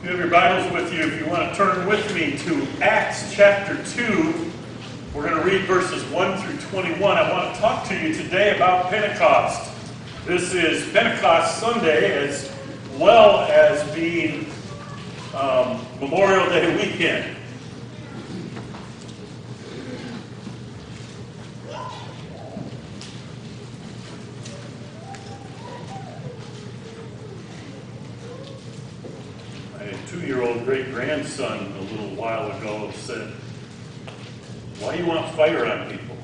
You have your Bibles with you. If you want to turn with me to Acts chapter 2, we're going to read verses 1 through 21. I want to talk to you today about Pentecost. This is Pentecost Sunday as well as being Memorial Day weekend. My 2-year-old great-grandson a little while ago said, "Why do you want fire on people?"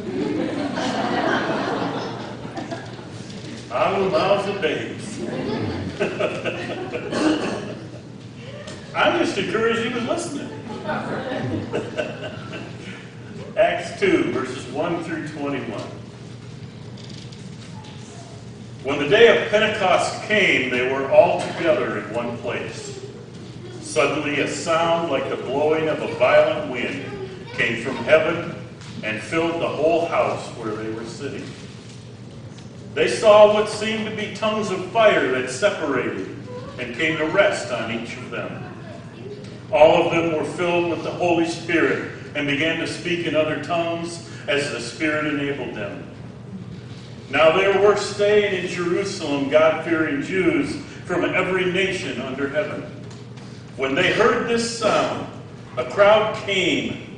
Out of the mouths of babes. I'm just encouraged he was listening. Acts 2, verses 1 through 21. When the day of Pentecost came, they were all together in one place. Suddenly a sound like the blowing of a violent wind came from heaven and filled the whole house where they were sitting. They saw what seemed to be tongues of fire that separated and came to rest on each of them. All of them were filled with the Holy Spirit and began to speak in other tongues as the Spirit enabled them. Now there were staying in Jerusalem God-fearing Jews from every nation under heaven. When they heard this sound, a crowd came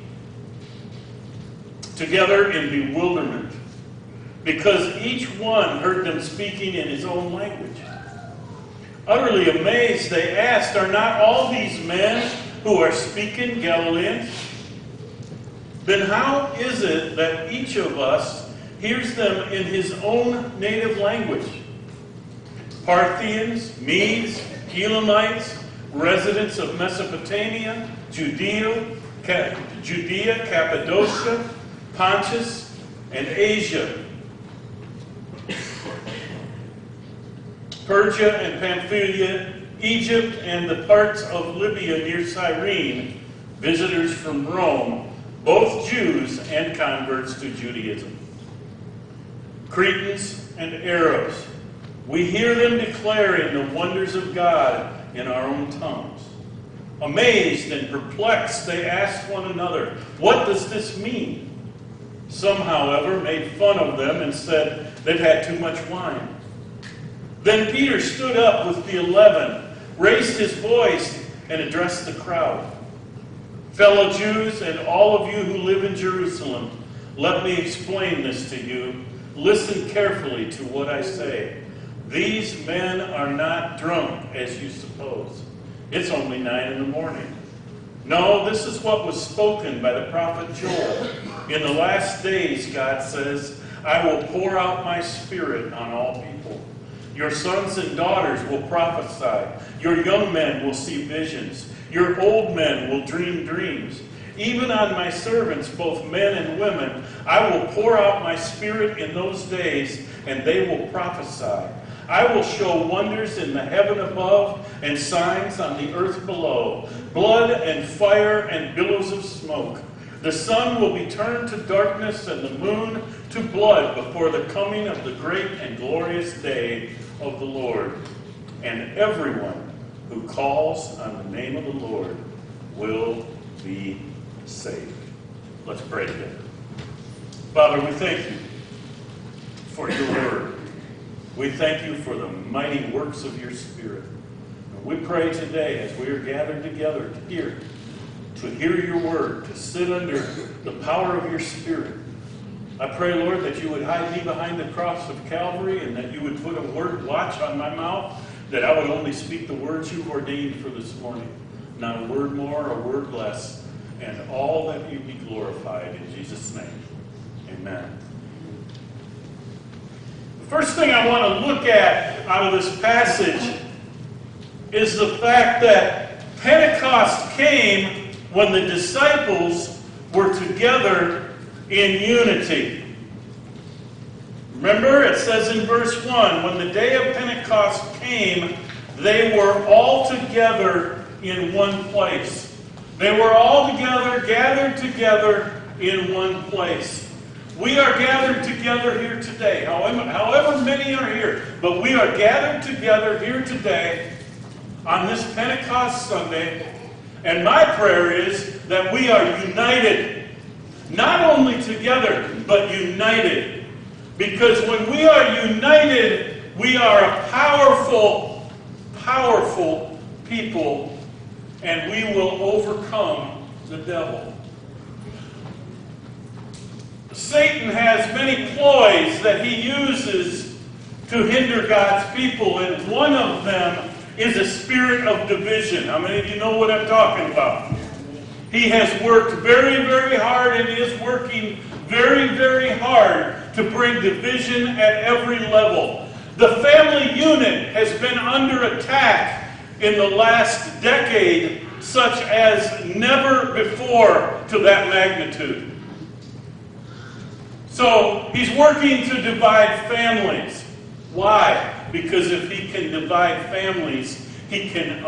together in bewilderment, because each one heard them speaking in his own language. Utterly amazed, they asked, "Are not all these men who are speaking Galileans? Then how is it that each of us hears them in his own native language? Parthians, Medes, Elamites, residents of Mesopotamia, Judea, Cappadocia, Pontus, and Asia, Persia and Pamphylia, Egypt, and the parts of Libya near Cyrene, visitors from Rome, both Jews and converts to Judaism. Cretans and Arabs, we hear them declaring the wonders of God in our own tongues." Amazed and perplexed, they asked one another, "What does this mean?" Some, however, made fun of them and said they'd had too much wine. Then Peter stood up with the 11, raised his voice, and addressed the crowd. "Fellow Jews and all of you who live in Jerusalem, let me explain this to you. Listen carefully to what I say. These men are not drunk, as you suppose. It's only 9 in the morning. No, this is what was spoken by the prophet Joel. In the last days, God says, I will pour out my Spirit on all people. Your sons and daughters will prophesy. Your young men will see visions. Your old men will dream dreams. Even on my servants, both men and women, I will pour out my Spirit in those days, and they will prophesy. I will show wonders in the heaven above and signs on the earth below, blood and fire and billows of smoke. The sun will be turned to darkness and the moon to blood before the coming of the great and glorious day of the Lord. And everyone who calls on the name of the Lord will be saved." Let's pray together. Father, we thank you for your word. We thank you for the mighty works of your Spirit. And we pray today as we are gathered together to hear your word, to sit under the power of your Spirit. I pray, Lord, that you would hide me behind the cross of Calvary and that you would put a word watch on my mouth, that I would only speak the words you've ordained for this morning. Not a word more, a word less, and all that you be glorified. In Jesus' name, amen. The first thing I want to look at out of this passage is the fact that Pentecost came when the disciples were together in unity. Remember, it says in verse 1, when the day of Pentecost came, they were all together in one place. They were all together, gathered together in one place. We are gathered together here today, however many are here, but we are gathered together here today on this Pentecost Sunday, and my prayer is that we are united. Not only together, but united. Because when we are united, we are a powerful, powerful people, and we will overcome the devil. Satan has many ploys that he uses to hinder God's people, and one of them is a spirit of division. How many of you know what I'm talking about? He has worked very, very hard and is working very, very hard to bring division at every level. The family unit has been under attack in the last decade, such as never before to that magnitude. So he's working to divide families. Why? Because if he can divide families, he can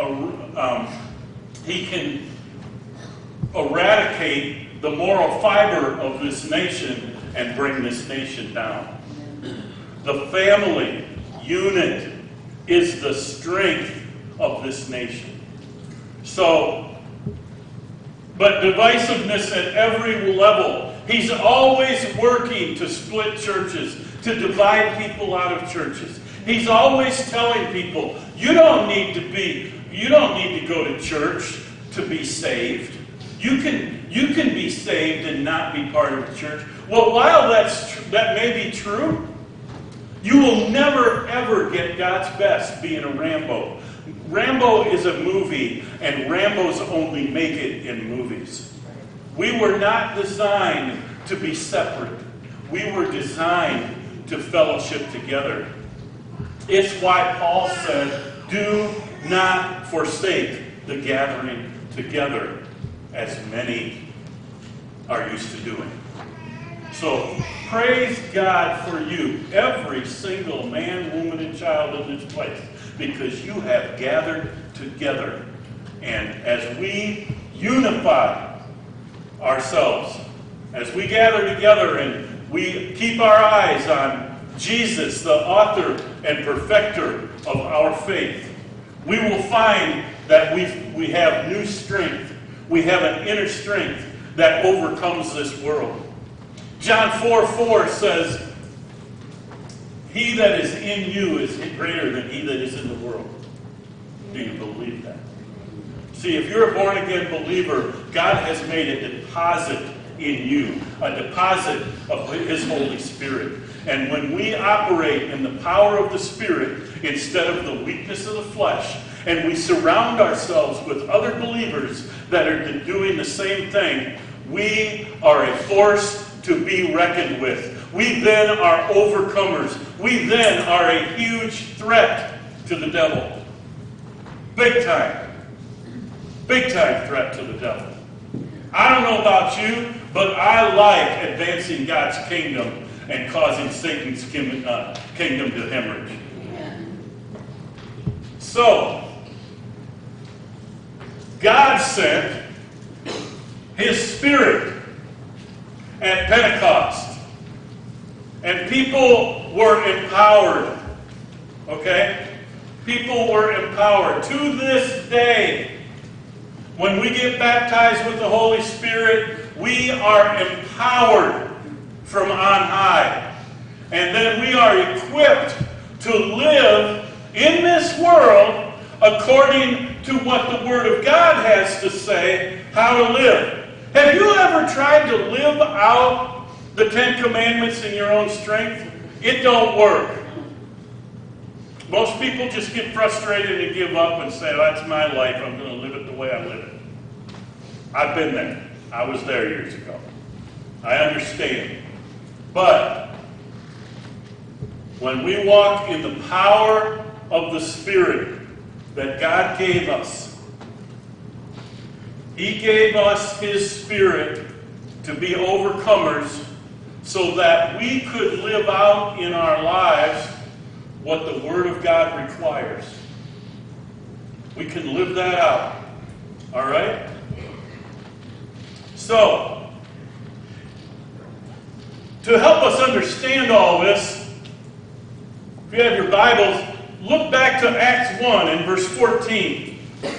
eradicate the moral fiber of this nation and bring this nation down. The family unit is the strength of this nation. So, but divisiveness at every level. He's always working to split churches, to divide people out of churches. He's always telling people, you don't need to go to church to be saved. You can be saved and not be part of a church. Well, while that may be true, you will never ever get God's best being a Rambo. Rambo is a movie, and Rambos only make it in movies. We were not designed to be separate. We were designed to fellowship together. It's why Paul said, do not forsake the gathering together, as many are used to doing. So, praise God for you, every single man, woman, and child in this place, because you have gathered together. And as we unify ourselves, as we gather together and we keep our eyes on Jesus, the author and perfecter of our faith, we will find that we have new strength. We have an inner strength that overcomes this world. John 4:4 says, he that is in you is greater than he that is in the world. Do you believe that? See, if you're a born-again believer, God has made a deposit in you, a deposit of his Holy Spirit. And when we operate in the power of the Spirit instead of the weakness of the flesh, and we surround ourselves with other believers that are doing the same thing, we are a force to be reckoned with. We then are overcomers. We then are a huge threat to the devil. Big time. Big time threat to the devil. I don't know about you, but I like advancing God's kingdom and causing Satan's kingdom to hemorrhage. So, God sent his Spirit at Pentecost, and people were empowered. Okay? People were empowered. To this day, when we get baptized with the Holy Spirit, we are empowered from on high. And then we are equipped to live in this world according to what the Word of God has to say how to live. Have you ever tried to live out the Ten Commandments in your own strength? It don't work. Most people just get frustrated and give up and say, that's my life, I'm going to live it the way I live it. I've been there. I was there years ago. I understand. But when we walk in the power of the Spirit that God gave us, he gave us his Spirit to be overcomers so that we could live out in our lives what the Word of God requires. We can live that out. All right? So, to help us understand all this, if you have your Bibles, Look back to Acts 1 and verse 14.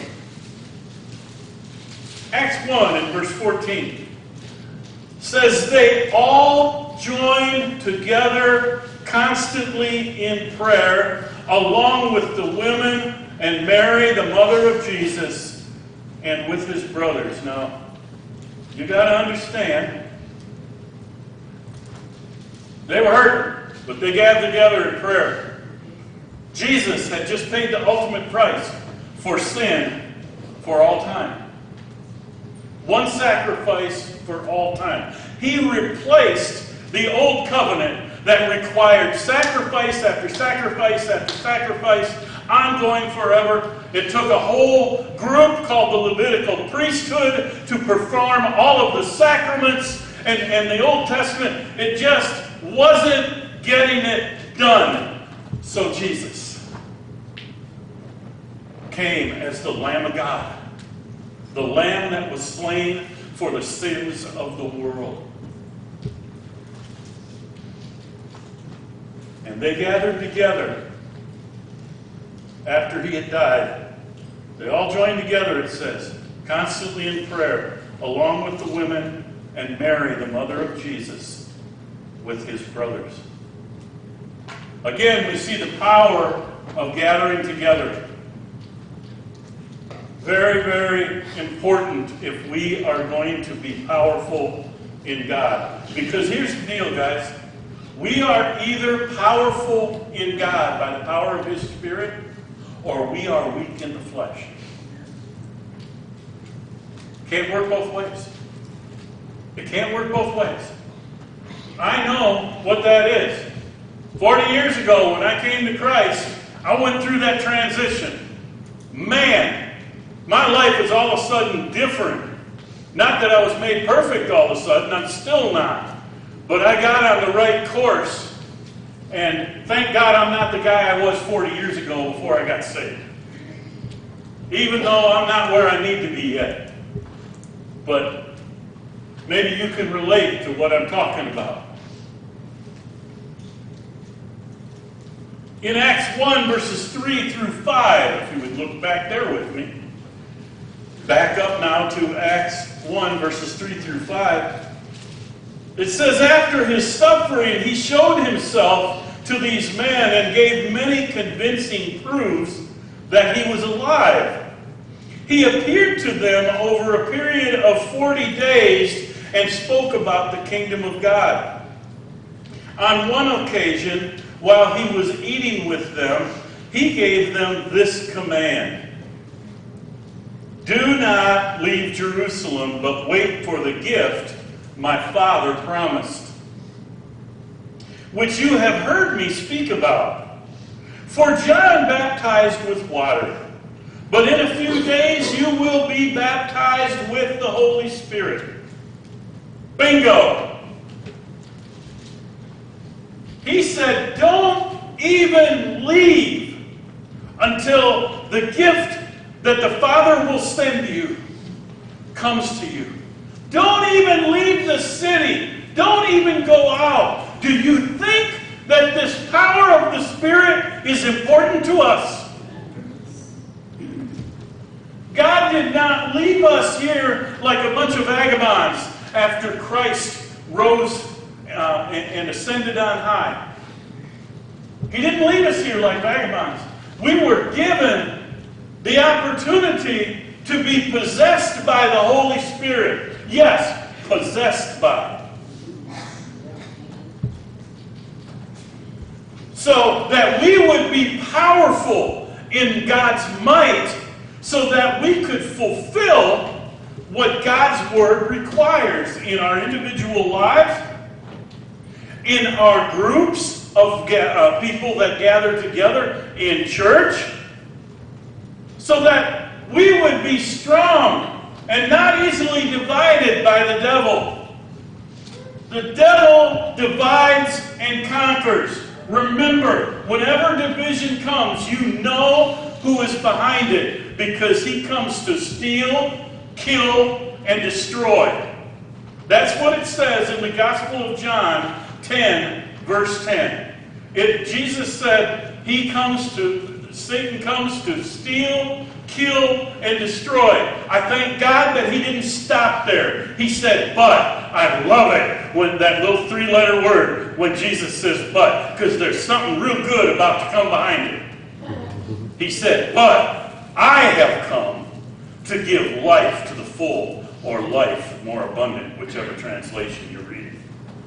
Acts 1 and verse 14 says, they all joined together constantly in prayer, along with the women and Mary, the mother of Jesus, and with his brothers. Now, you got to understand, they were hurting, but they gathered together in prayer. Jesus had just paid the ultimate price for sin for all time. One sacrifice for all time. He replaced the old covenant that required sacrifice after sacrifice after sacrifice, ongoing forever. It took a whole group called the Levitical priesthood to perform all of the sacraments, and the Old Testament, it just wasn't getting it done. So Jesus came as the Lamb of God, the Lamb that was slain for the sins of the world. And they gathered together after he had died. They all joined together, it says, constantly in prayer, along with the women and Mary, the mother of Jesus, with his brothers. Again, we see the power of gathering together. Very, very important if we are going to be powerful in God. Because here's the deal, guys. We are either powerful in God by the power of his Spirit, or we are weak in the flesh. Can't work both ways. It can't work both ways. I know what that is. 40 years ago when I came to Christ, I went through that transition. Man, my life is all of a sudden different. Not that I was made perfect all of a sudden, I'm still not. But I got on the right course, and thank God I'm not the guy I was 40 years ago before I got saved. Even though I'm not where I need to be yet. But maybe you can relate to what I'm talking about. In Acts 1, verses 3 through 5, if you would look back there with me. Back up now to Acts 1, verses 3 through 5. It says, after his suffering, he showed himself to these men and gave many convincing proofs that he was alive. He appeared to them over a period of 40 days and spoke about the kingdom of God. On one occasion, while he was eating with them, he gave them this command: do not leave Jerusalem, but wait for the gift my Father promised, which you have heard me speak about. For John baptized with water, but in a few days you will be baptized with the Holy Spirit. Bingo! He said, don't even leave until the gift that the Father will send you comes to you. Don't even leave the city. Don't even go out. Do you think that this power of the Spirit is important to us? God did not leave us here like a bunch of vagabonds after Christ rose and ascended on high. He didn't leave us here like vagabonds. We were given the opportunity to be possessed by the Holy Spirit. Yes, possessed by. So that we would be powerful in God's might, so that we could fulfill what God's Word requires in our individual lives, in our groups of people that gather together in church, so that we would be strong and not easily divided by the devil. The devil divides and conquers. Remember, whenever division comes, you know who is behind it, because he comes to steal, kill, and destroy. That's what it says in the Gospel of John 10, verse 10. Jesus said he comes to Satan comes to steal, kill, and destroy. I thank God that he didn't stop there. He said, but. I love it when that little three-letter word, when Jesus says but, because there's something real good about to come behind it. He said, but I have come to give life to the full, or life more abundant, whichever translation you're reading.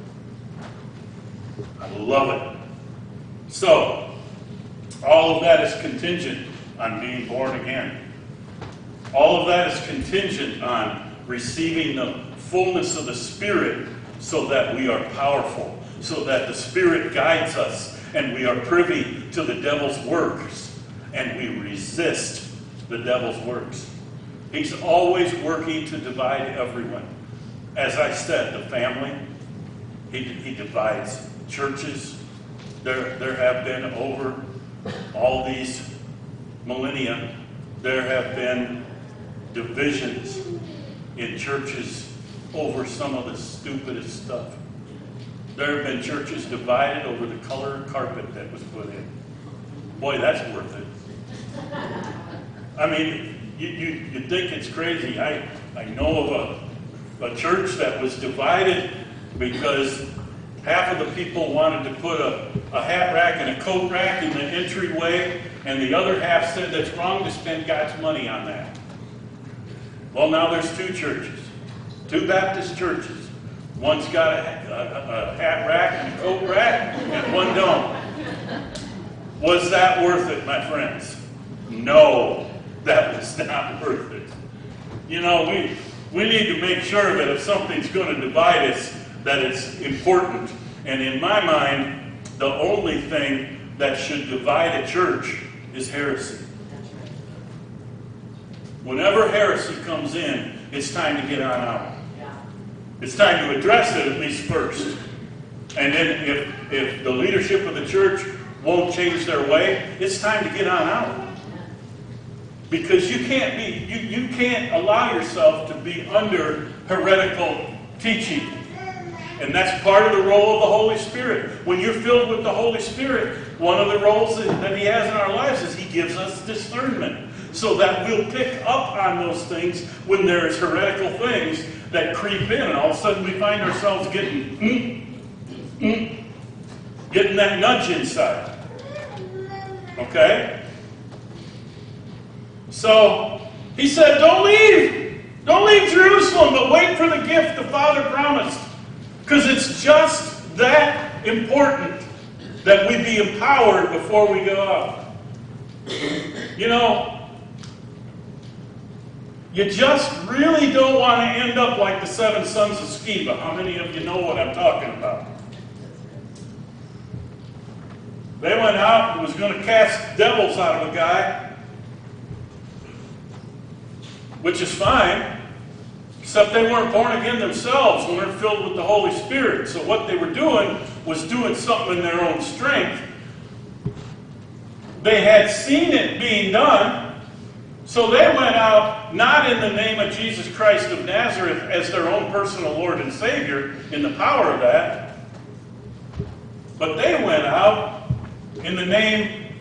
I love it. So, all of that is contingent on being born again. All of that is contingent on receiving the fullness of the Spirit so that we are powerful, so that the Spirit guides us and we are privy to the devil's works and we resist the devil's works. He's always working to divide everyone. As I said, the family, he divides churches. There have been over all these millennia, there have been divisions in churches over some of the stupidest stuff. There have been churches divided over the color of carpet that was put in. Boy, that's worth it. I mean, you think it's crazy. I know of a church that was divided because half of the people wanted to put a hat rack and a coat rack in the entryway, and the other half said that's wrong to spend God's money on that. Well, now there's two churches. Two Baptist churches. One's got a hat rack and a coat rack, and one don't. Was that worth it, my friends? No, that was not worth it. You know, we need to make sure that if something's going to divide us, that it's important. And in my mind, the only thing that should divide a church is heresy. Whenever heresy comes in, it's time to get on out. It's time to address it at least first. And then if the leadership of the church won't change their way, it's time to get on out. Because you can't allow yourself to be under heretical teaching. And that's part of the role of the Holy Spirit. When you're filled with the Holy Spirit, one of the roles that he has in our lives is he gives us discernment. So that we'll pick up on those things when there's heretical things that creep in, and all of a sudden we find ourselves getting that nudge inside. Okay? So, he said, don't leave Jerusalem, but wait for the gift the Father promised. Because it's just that important that we be empowered before we go out. You know, you just really don't want to end up like the 7 sons of Sceva. How many of you know what I'm talking about? They went out and was going to cast devils out of a guy, which is fine, except they weren't born again themselves and weren't filled with the Holy Spirit. So what they were doing was doing something in their own strength. They had seen it being done, so they went out, not in the name of Jesus Christ of Nazareth as their own personal Lord and Savior, in the power of that, but they went out in the name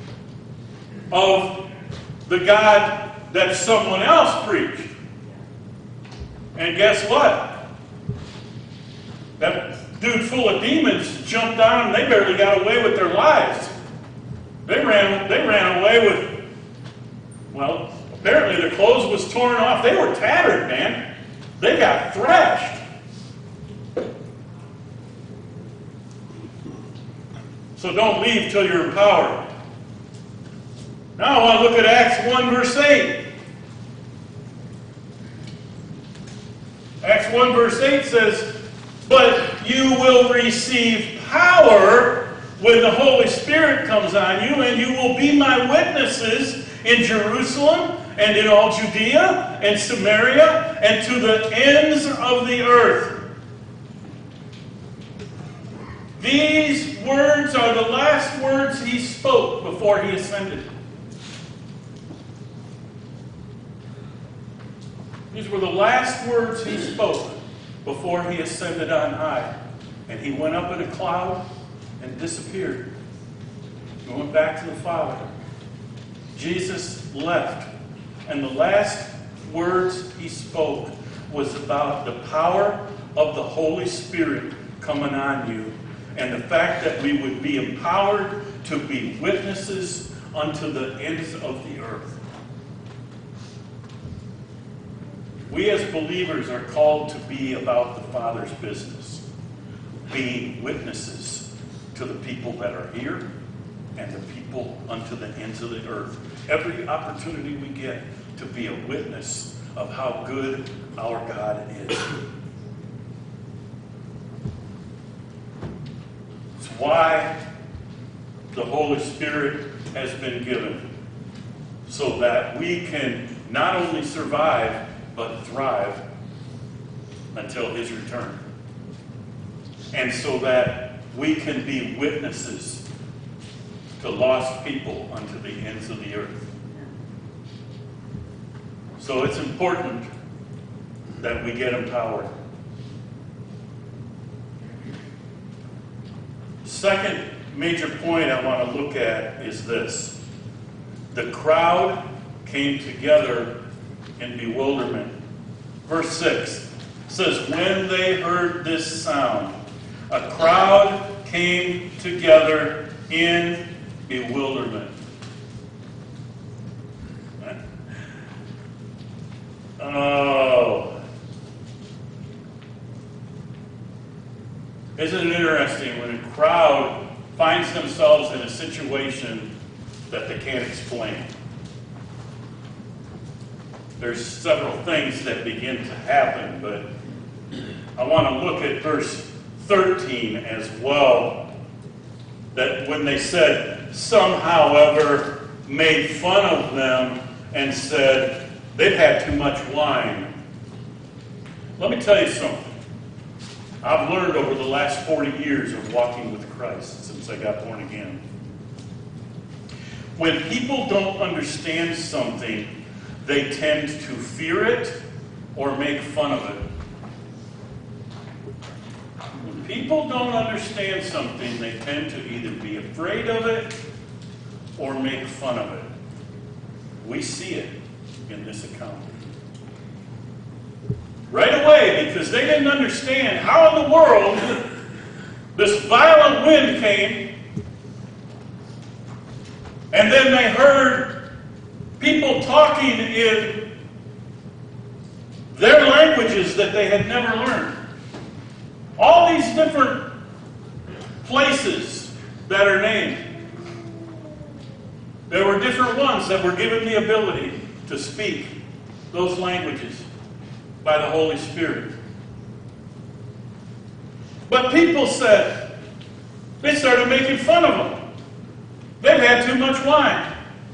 of the God that someone else preached. And guess what? That dude full of demons jumped on them. They barely got away with their lives. They ran away with, well, apparently their clothes was torn off. They were tattered, man. They got thrashed. So don't leave till you're empowered. Now I want to look at Acts 1 verse 8. Acts 1 verse 8 says, but you will receive power when the Holy Spirit comes on you, and you will be my witnesses in Jerusalem and in all Judea and Samaria and to the ends of the earth. These words are the last words he spoke before he ascended. These were the last words he spoke before he ascended on high. And he went up in a cloud and disappeared. He went back to the Father. Jesus left, and the last words he spoke was about the power of the Holy Spirit coming on you, and the fact that we would be empowered to be witnesses unto the ends of the earth. We as believers are called to be about the Father's business, being witnesses to the people that are here and the people unto the ends of the earth. Every opportunity we get to be a witness of how good our God is. It's why the Holy Spirit has been given, so that we can not only survive, but thrive until his return. And so that we can be witnesses to lost people unto the ends of the earth. So it's important that we get empowered. Second major point I want to look at is this. The crowd came together in bewilderment. Verse 6 says, when they heard this sound, a crowd came together in bewilderment. Oh. Isn't it interesting when a crowd finds themselves in a situation that they can't explain? There's several things that begin to happen, but I want to look at verse 13 as well. That when they said, some, however, made fun of them and said, they've had too much wine. Let me tell you something. I've learned over the last 40 years of walking with Christ since I got born again. When people don't understand something, they tend to fear it or make fun of it. When people don't understand something, they tend to either be afraid of it or make fun of it. We see it in this account. Right away, because they didn't understand how in the world this violent wind came, and then they heard people talking in their languages that they had never learned. All these different places that are named. There were different ones that were given the ability to speak those languages by the Holy Spirit. But people said, they started making fun of them. They've had too much wine.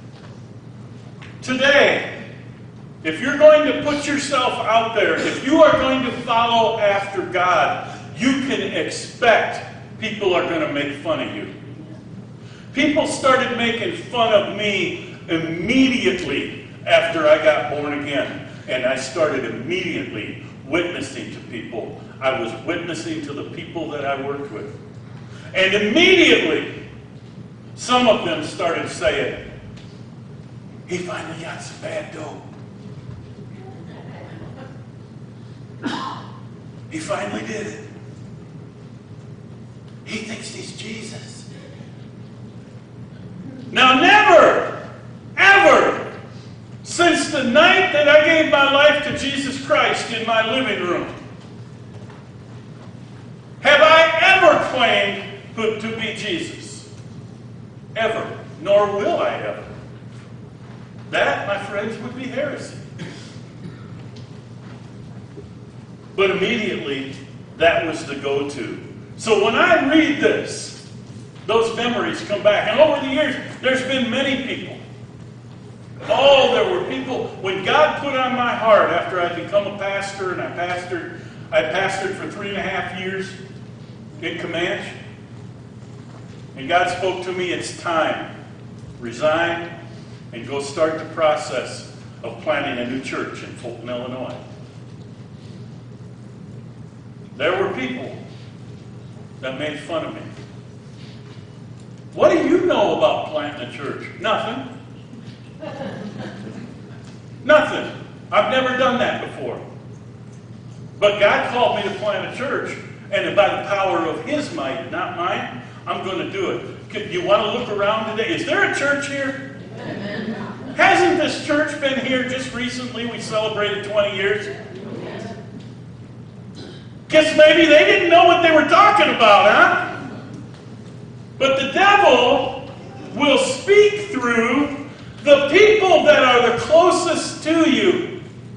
Today, if you're going to put yourself out there, if you are going to follow after God, you can expect people are going to make fun of you. People started making fun of me immediately after I got born again. And I started immediately witnessing to people. I was witnessing to the people that I worked with. And immediately, some of them started saying, he finally got some bad dope. He finally did it. He thinks he's Jesus. Now never, ever, since the night that I gave my life to Jesus Christ in my living room, have I ever claimed to be Jesus. Ever. Nor will I ever. That, my friends, would be heresy. But immediately, that was the go-to. So when I read this, those memories come back. And over the years, there's been many people. Oh, there were people, when God put on my heart after I'd become a pastor, and I pastored for 3.5 years in Comanche, and God spoke to me, it's time. Resign and go start the process of planting a new church in Fulton, Illinois. There were people that made fun of me. What do you know about planting a church? Nothing. Nothing. I've never done that before. But God called me to plant a church, and by the power of His might, not mine, I'm going to do it. You want to look around today? Is there a church here? Amen. Hasn't this church been here just recently? We celebrated 20 years. Guess maybe they didn't know what they were talking about, huh? But the devil will speak through the people that are the closest to you.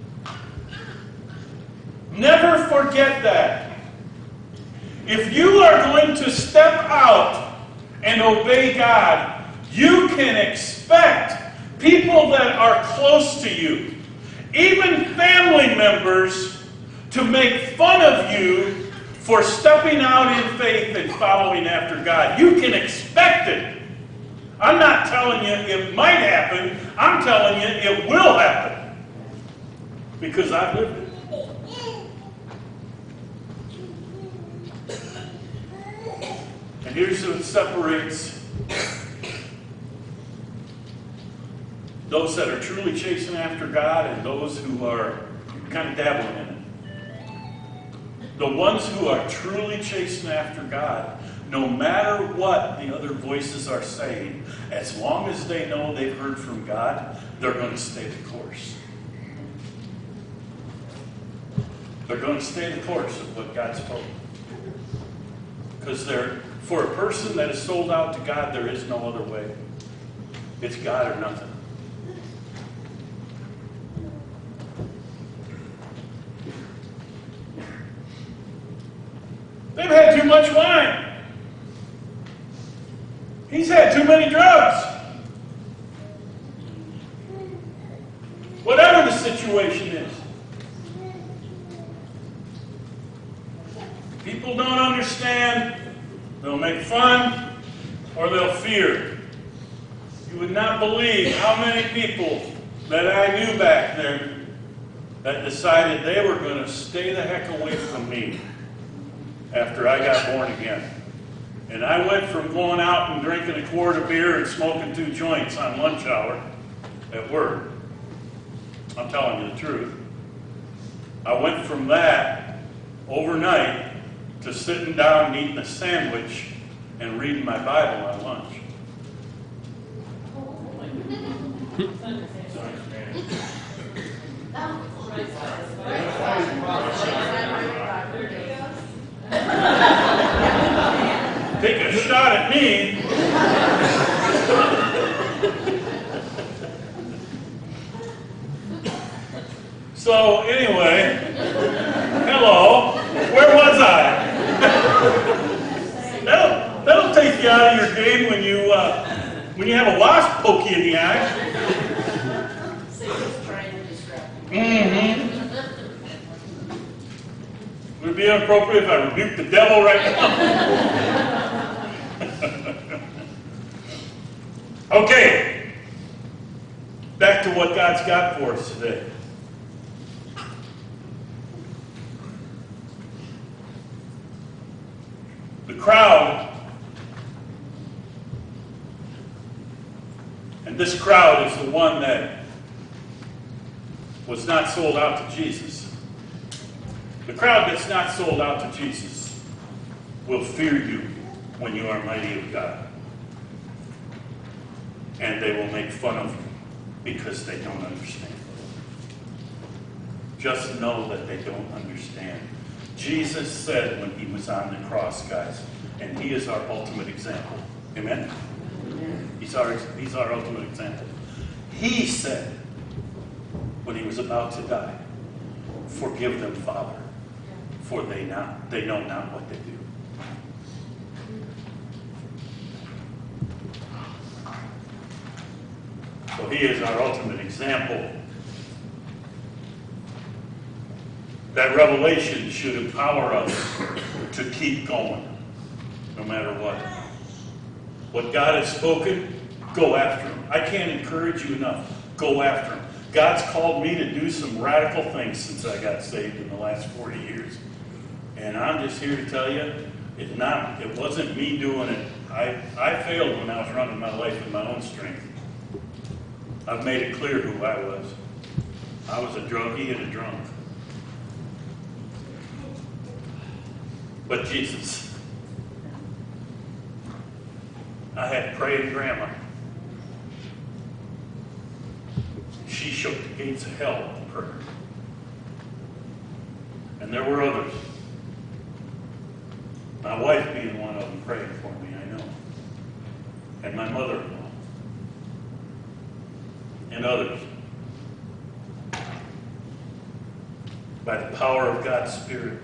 Never forget that. If you are going to step out and obey God, you can expect people that are close to you, even family members, to make fun of you for stepping out in faith and following after God. You can expect it. I'm not telling you it might happen. I'm telling you it will happen. Because I've lived it. And here's what separates those that are truly chasing after God and those who are kind of dabbling in it. The ones who are truly chasing after God, no matter what the other voices are saying, as long as they know they've heard from God, they're going to stay the course. They're going to stay the course of what God spoke. Because for a person that is sold out to God, there is no other way. It's God or nothing. They've had too much wine. He's had too many drugs. Whatever the situation is. People don't understand. They'll make fun or they'll fear. You would not believe how many people that I knew back there that decided they were going to stay the heck away from me after I got born again. And I went from going out and drinking a quart of beer and smoking 2 joints on lunch hour at work. I'm telling you the truth. I went from that overnight to sitting down and eating a sandwich and reading my Bible on lunch. Take a shot at me. So anyway, hello. Where was I? That'll take you out of your game when you have a wasp poke you in the eye. Satan's trying to distract you. Mm-hmm. Would it be inappropriate if I rebuked the devil right now? Okay. Back to what God's got for us today. The crowd, and this crowd is the one that was not sold out to Jesus. The crowd that's not sold out to Jesus will fear you when you are mighty of God. And they will make fun of you because they don't understand. Just know that they don't understand. Jesus said when he was on the cross, guys, and he is our ultimate example. Amen? He's our ultimate example. He said when he was about to die, "Forgive them, Father, for they know not what they do." So he is our ultimate example. That revelation should empower us to keep going, no matter what. What God has spoken, go after him. I can't encourage you enough. Go after him. God's called me to do some radical things since I got saved in the last 40 years. And I'm just here to tell you, it wasn't me doing it. I failed when I was running my life in my own strength. I've made it clear who I was. I was a druggie and a drunk. But Jesus, I had praying grandma. She shook the gates of hell with prayer. And there were others. My wife being one of them praying for me, I know. And my mother-in-law. And others. By the power of God's Spirit.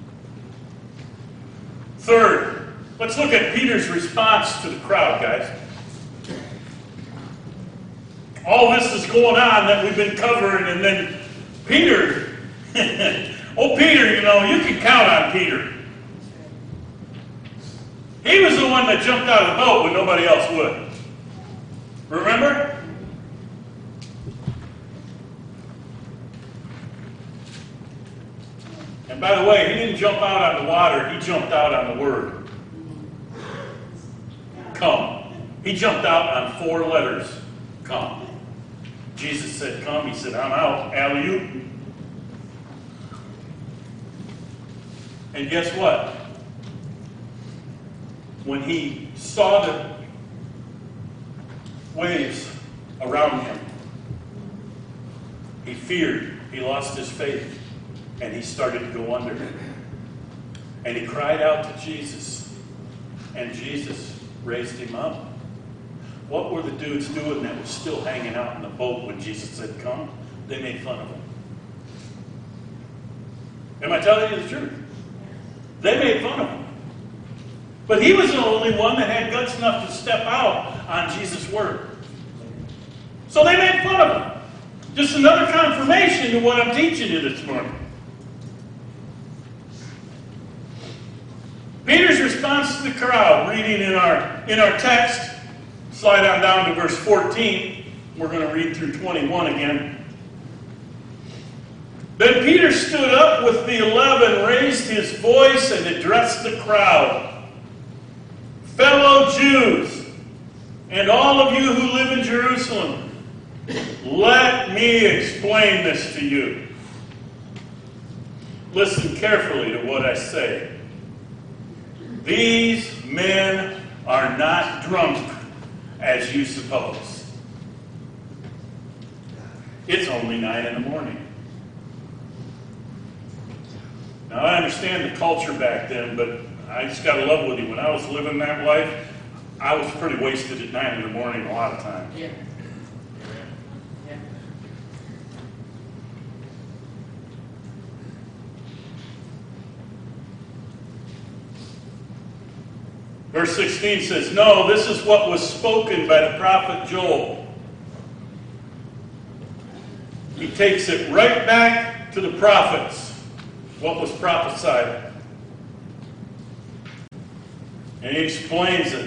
Third, let's look at Peter's response to the crowd, guys. All this is going on that we've been covering, and then Peter, oh, Peter, you know, you can count on Peter. He was the one that jumped out of the boat when nobody else would. Remember? And by the way, he didn't jump out on the water, he jumped out on the word. Come. He jumped out on 4 letters. Come. Jesus said, come. He said, I'm out. Alley-oop. And guess what? When he saw the waves around him, he feared. He lost his faith. And he started to go under. And he cried out to Jesus. And Jesus raised him up. What were the dudes doing that was still hanging out in the boat when Jesus said, come? They made fun of him. Am I telling you the truth? They made fun of him. But he was the only one that had guts enough to step out on Jesus' word. So they made fun of him. Just another confirmation to what I'm teaching you this morning. Peter's response to the crowd, reading in our text, slide on down to verse 14. We're going to read through 21 again. Then Peter stood up with the 11, raised his voice, and addressed the crowd. Fellow Jews, and all of you who live in Jerusalem, let me explain this to you. Listen carefully to what I say. These men are not drunk, as you suppose. It's only 9 in the morning. Now, I understand the culture back then, but I just got to love with you. When I was living that life, I was pretty wasted at 9 in the morning a lot of times. Yeah. Verse 16 says, no, this is what was spoken by the prophet Joel. He takes it right back to the prophets, what was prophesied. And he explains it.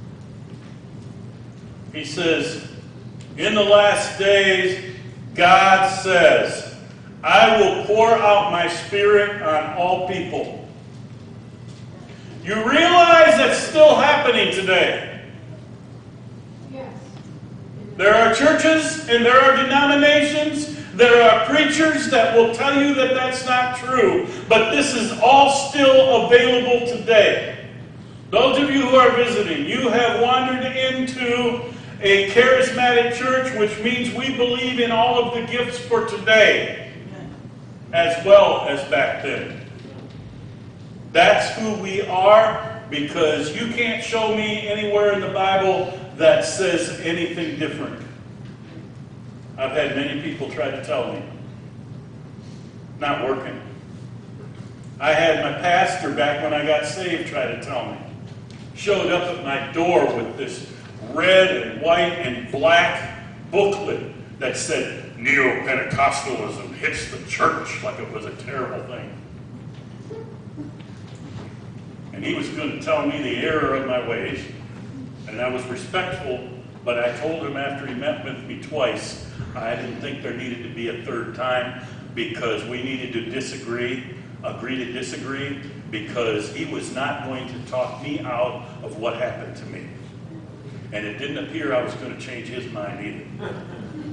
He says, in the last days, God says, I will pour out my spirit on all people. You realize that's still happening today. Yes. There are churches and there are denominations, there are preachers that will tell you that that's not true, but this is all still available today. Those of you who are visiting, you have wandered into a charismatic church, which means we believe in all of the gifts for today, as well as back then. That's who we are, because you can't show me anywhere in the Bible that says anything different. I've had many people try to tell me. Not working. I had my pastor back when I got saved try to tell me. Showed up at my door with this red and white and black booklet that said, Neo-Pentecostalism hits the church, like it was a terrible thing. And he was going to tell me the error of my ways. And I was respectful, but I told him after he met with me twice, I didn't think there needed to be a third time, because we needed to agree to disagree, because he was not going to talk me out of what happened to me. And it didn't appear I was going to change his mind either.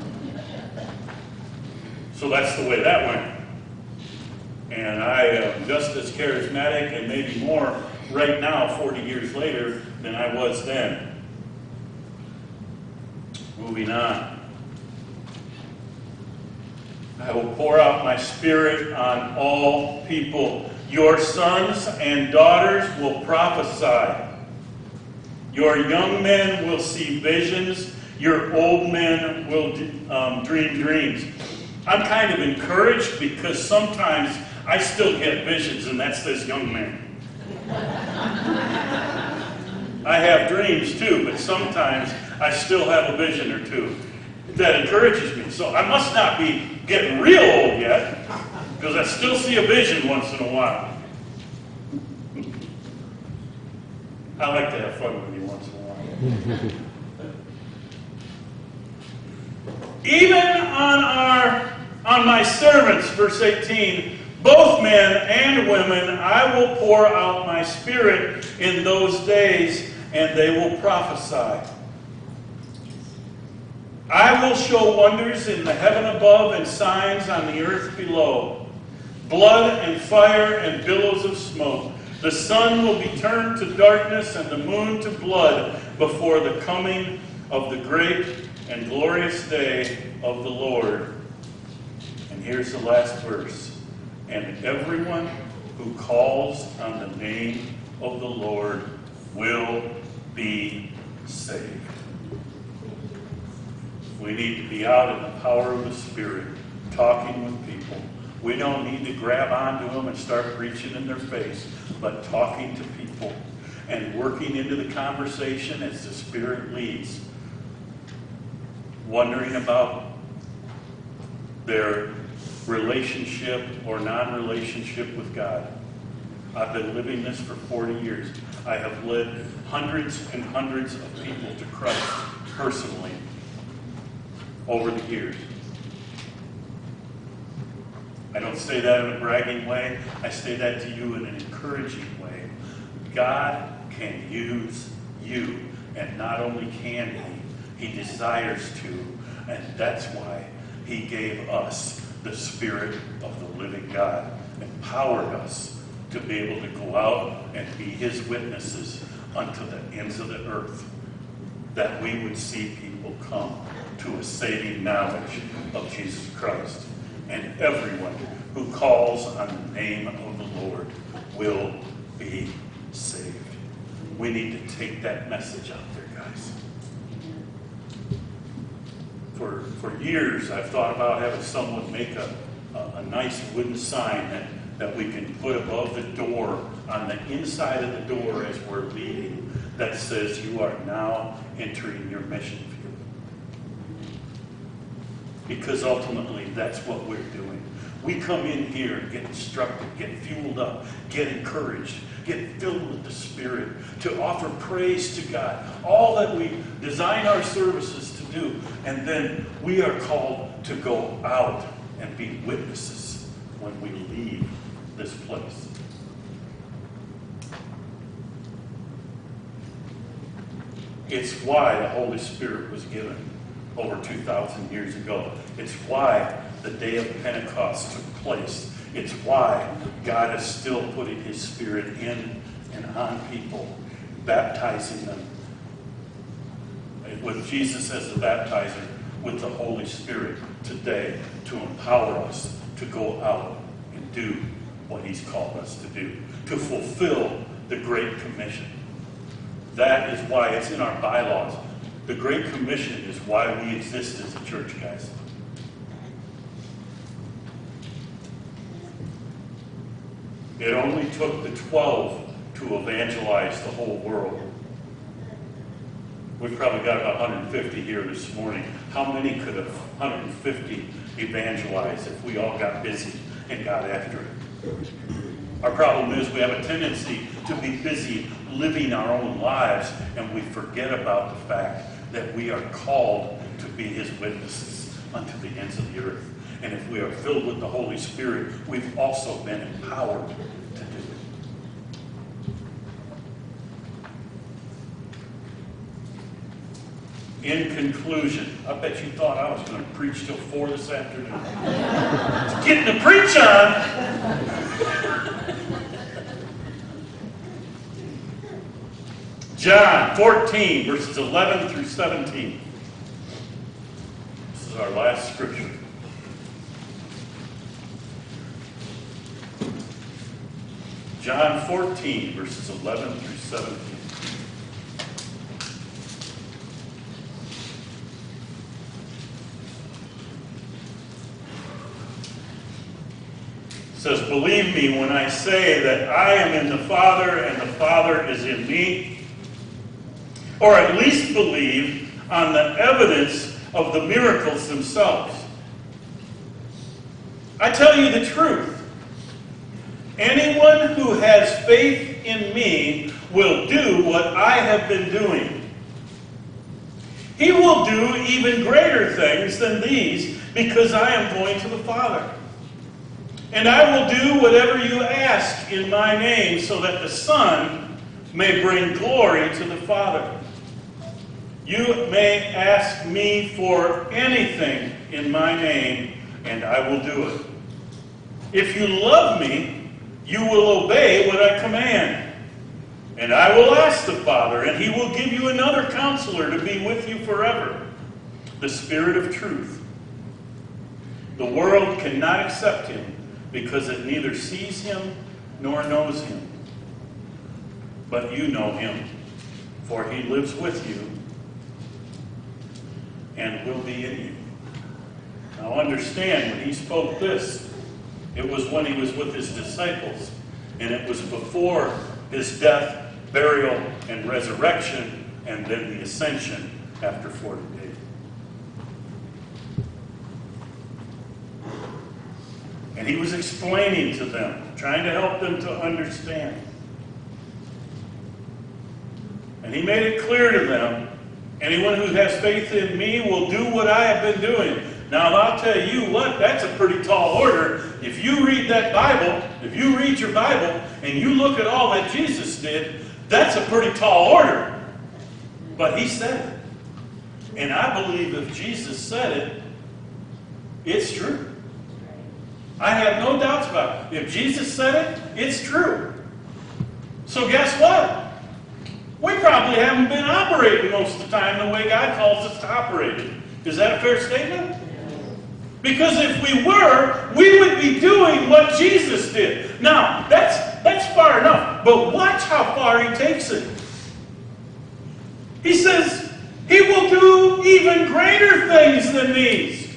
So that's the way that went. And I am just as charismatic and maybe more right now, 40 years later, than I was then. Moving on. I will pour out my Spirit on all people. Your sons and daughters will prophesy. Your young men will see visions. Your old men will dream dreams. I'm kind of encouraged because sometimes I still get visions, and that's this young man. I have dreams too, but sometimes I still have a vision or two. That encourages me. So I must not be getting real old yet, because I still see a vision once in a while. I like to have fun with you once in a while. Even on my servants, verse 18, both men and women, I will pour out my Spirit in those days, and they will prophesy. I will show wonders in the heaven above and signs on the earth below, blood and fire and billows of smoke. The sun will be turned to darkness and the moon to blood before the coming of the great and glorious day of the Lord. And here's the last verse. And everyone who calls on the name of the Lord will be saved. We need to be out in the power of the Spirit, talking with people. We don't need to grab onto them and start preaching in their face, but talking to people and working into the conversation as the Spirit leads. Wondering about their relationship or non-relationship with God. I've been living this for 40 years. I have led hundreds and hundreds of people to Christ personally over the years. I don't say that in a bragging way. I say that to you in an encouraging way. God can use you, and not only can He desires to, and that's why He gave us the Spirit of the living God, empowered us to be able to go out and be His witnesses unto the ends of the earth, that we would see people come to a saving knowledge of Jesus Christ. And everyone who calls on the name of the Lord will be saved. We need to take that message out there, guys. For years, I've thought about having someone make a nice wooden sign that we can put above the door, on the inside of the door as we're leaving, that says, "You are now entering your mission field." Because ultimately, that's what we're doing. We come in here and get instructed, get fueled up, get encouraged, get filled with the Spirit, to offer praise to God. All that we design our services to do. And then we are called to go out and be witnesses when we leave this place. It's why the Holy Spirit was given over 2,000 years ago. It's why the day of Pentecost took place. It's why God is still putting His Spirit in and on people, baptizing them with Jesus as the baptizer, with the Holy Spirit today, to empower us to go out and do what He's called us to do, to fulfill the Great Commission. That is why it's in our bylaws. The Great Commission is why we exist as a church, guys. It only took the 12 to evangelize the whole world. We've probably got about 150 here this morning. How many could have 150 evangelized if we all got busy and got after it? Our problem is we have a tendency to be busy living our own lives, and we forget about the fact that we are called to be His witnesses unto the ends of the earth. And if we are filled with the Holy Spirit, we've also been empowered to do it. In conclusion, I bet you thought I was going to preach till 4 this afternoon. It's getting to preach on. John 14, verses 11 through 17. This is our last scripture. John 14, verses 11 through 17. It says, "Believe me when I say that I am in the Father and the Father is in me, or at least believe on the evidence of the miracles themselves. I tell you the truth. Anyone who has faith in me will do what I have been doing. He will do even greater things than these, because I am going to the Father. And I will do whatever you ask in my name, so that the Son may bring glory to the Father. You may ask me for anything in my name, and I will do it. If you love me, you will obey what I command. And I will ask the Father, and he will give you another counselor to be with you forever, the Spirit of truth. The world cannot accept him, because it neither sees him nor knows him. But you know him, for he lives with you and will be in you." Now understand, when he spoke this, it was when he was with his disciples, and it was before his death, burial, and resurrection, and then the ascension after 40 days. And he was explaining to them, trying to help them to understand. And he made it clear to them, anyone who has faith in me will do what I have been doing. Now, I'll tell you what, that's a pretty tall order. If you read that Bible, if you read your Bible, and you look at all that Jesus did, that's a pretty tall order. But he said it. And I believe if Jesus said it, it's true. I have no doubts about it. If Jesus said it, it's true. So guess what? We probably haven't been operating most of the time the way God calls us to operate. Is that a fair statement? Because if we were, we would be doing what Jesus did. Now, that's far enough. But watch how far he takes it. He says, he will do even greater things than these.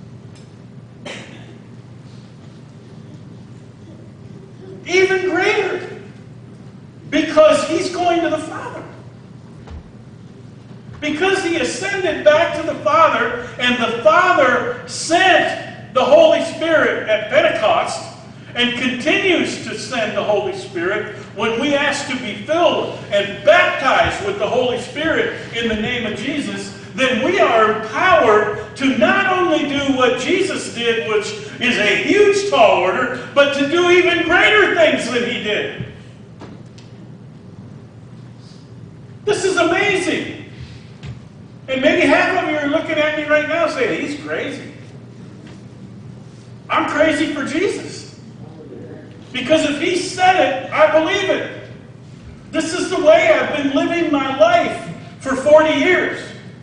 Even greater. Because he's going to the Father. Because he ascended back to the Father, and the Father sent the Holy Spirit at Pentecost, and continues to send the Holy Spirit when we ask to be filled and baptized with the Holy Spirit in the name of Jesus, then we are empowered to not only do what Jesus did, which is a huge tall order, but to do even greater things than he did. This is amazing. And maybe half of you are looking at me right now saying, he's crazy. I'm crazy for Jesus. Because if he said it, I believe it. This is the way I've been living my life for 40 years.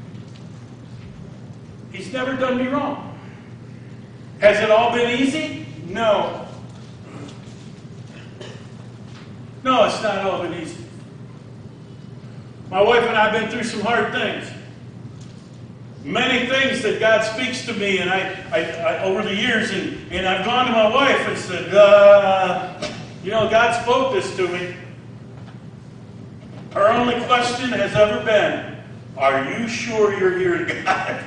He's never done me wrong. Has it all been easy? No. No, it's not all been easy. My wife and I have been through some hard things. Many things that God speaks to me, and I over the years, and I've gone to my wife and said, God spoke this to me. Her only question has ever been, are you sure you're hearing God?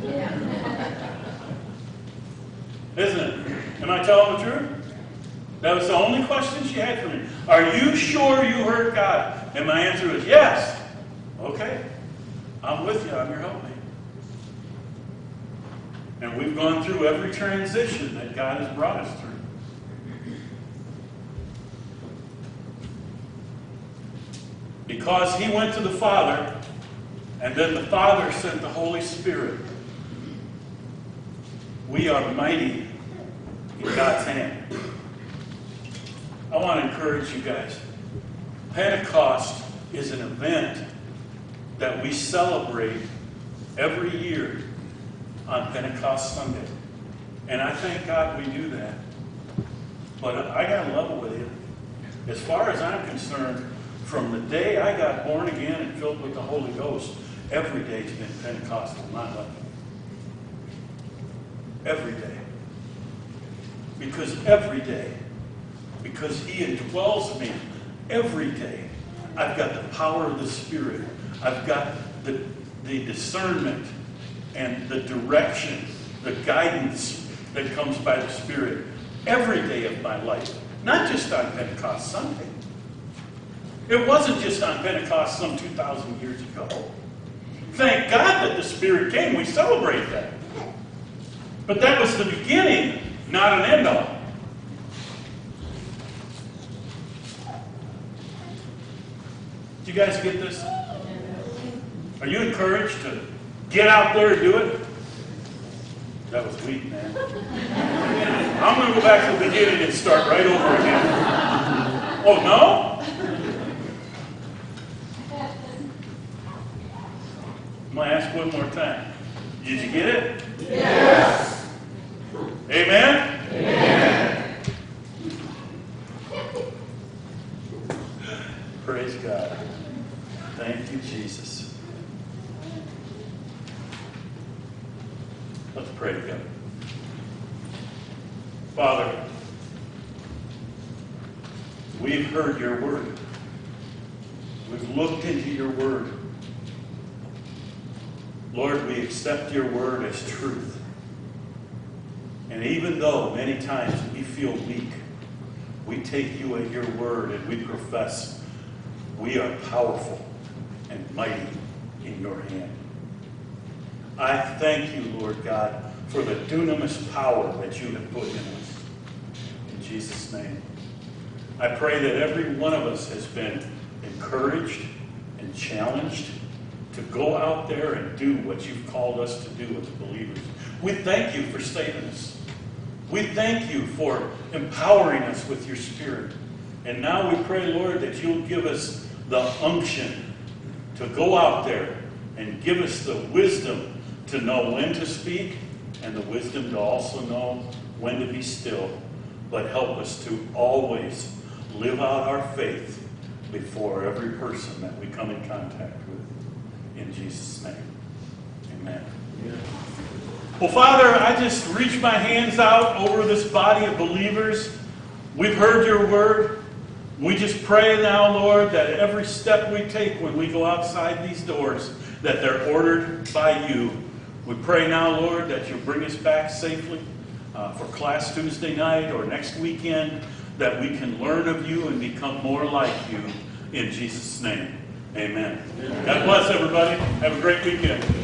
Isn't it? Am I telling the truth? That was the only question she had for me. Are you sure you heard God? And my answer was yes. Okay. I'm with you. I'm your helpmate. And we've gone through every transition that God has brought us through. Because he went to the Father, And then the Father sent the Holy Spirit. We are mighty in God's hand. I want to encourage you guys. Pentecost is an event that we celebrate every year on Pentecost Sunday. And I thank God we do that. But I got to level with you. As far as I'm concerned, from the day I got born again and filled with the Holy Ghost, every day's been Pentecostal in my life. Every day. Because He indwells me every day. I've got the power of the Spirit. I've got the discernment and the direction, the guidance that comes by the Spirit every day of my life. Not just on Pentecost Sunday. It wasn't just on Pentecost some 2,000 years ago. Thank God that the Spirit came. We celebrate that. But that was the beginning, not an end all. Do you guys get this? Are you encouraged to get out there and do it? That was weak, man. I'm going to go back to the beginning and start right over again. Oh, no? I'm going to ask one more time. Did you get it? Yes. Amen? Amen. Praise God. Thank you, Jesus. Let's pray together. Father, we've heard your word. We've looked into your word. Lord, we accept your word as truth. And even though many times we feel weak, we take you at your word and we profess we are powerful and mighty in your hand. I thank you, Lord God, for the dunamis power that you have put in us. In Jesus' name. I pray that every one of us has been encouraged and challenged to go out there and do what you've called us to do as believers. We thank you for saving us. We thank you for empowering us with your Spirit. And now we pray, Lord, that you'll give us the unction to go out there and give us the wisdom to know when to speak and the wisdom to also know when to be still. But help us to always live out our faith before every person that we come in contact with. In Jesus' name, amen. Yeah. Well, Father, I just reach my hands out over this body of believers. We've heard your word. We just pray now, Lord, that every step we take when we go outside these doors, that they're ordered by you. We pray now, Lord, that you'll bring us back safely for class Tuesday night or next weekend, that we can learn of you and become more like you. In Jesus' name, amen. God bless everybody. Have a great weekend.